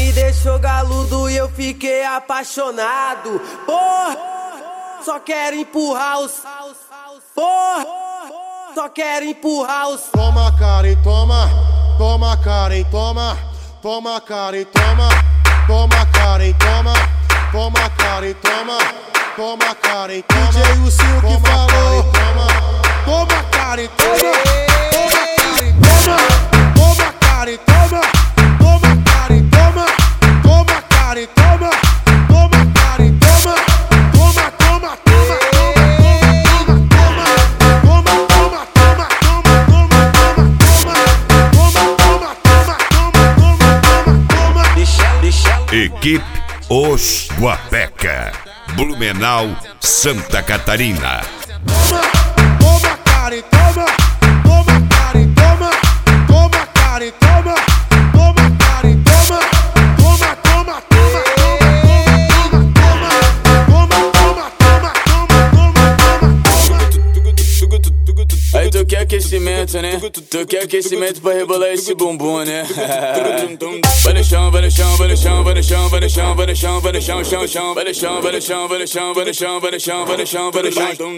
me deixou galudo e eu fiquei apaixonado. Porra, só quero empurrar os. Porra, só quero empurrar os. Toma, Karen, toma. Toma, Karen, toma. Toma, Karen, toma. Toma, Karen, toma. Toma, Karen, toma. Toma, Karen, toma. DJ o Silk falou. Toma, Karen, toma. Toma, Karen, toma. Toma, Karen, toma. Toma, Karen, toma. Toma, Karen, toma. Toma, Karen, toma. Toma, toma, toma, Equipe Os Guapeca, Blumenau, Santa Catarina. Toma, Karen, toma. Toma, Karen, toma. Toma, Karen, toma. Toma, Karen, toma. Toma, toma, toma, Aí tu quer aquecimento, né? Tu quer aquecimento pra rebolar esse bumbum, né? Vai no chão, vai no chão, vai no chão, vai no chão, vai no chão, vai no chão, vai no chão, chão, chão, vai no chão, vai no chão, vai no chão, vai no chão, vai no chão, vai no chão, vai no chão.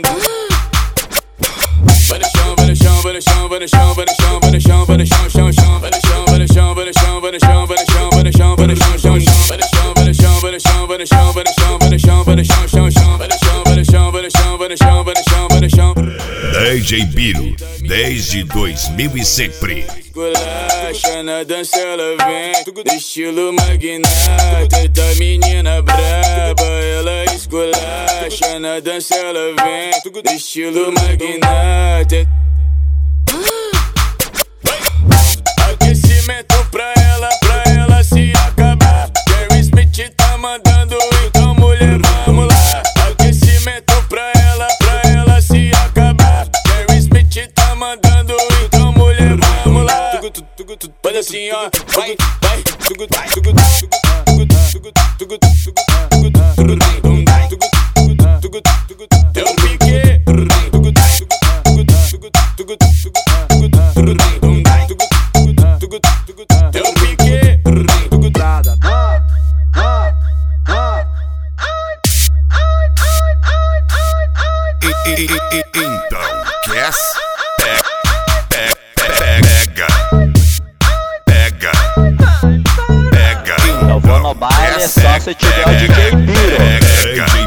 Vai no chão, vai no chão, vai no chão, vai no chão, vai no chão, vai no chão, vai no chão, chão, chão, vai no chão, vai no chão, vai no chão, vai no chão, vai no chão, vai no chão, vai no chão, chão, chão, vai no chão, vai no chão, vai no chão, vai no chão, vai no chão, vai no chão, vai no chão, chão, chão, vai no chão, vai no chão, vai no chão, vai no chão, vai no chão, vai no chão. DJ Biro, desde 2000 e sempre. Esculacha na dança, ela vem estilo magnata, da menina braba. Ela esculacha na dança, ela vem estilo magnata. Aquecimento pra ela se acabar. Jerry Smith tá mandando, então mulher, vamos lá. Aquecimento pra ela se acabar. Jerry Smith tá mandando, então mulher, vamos lá. Faz assim, ó, vai, vai. Deu um pique. Deu um pique. Então, quer? Pega. Eu vou no baile só se tiver o DJ Biro. Pega.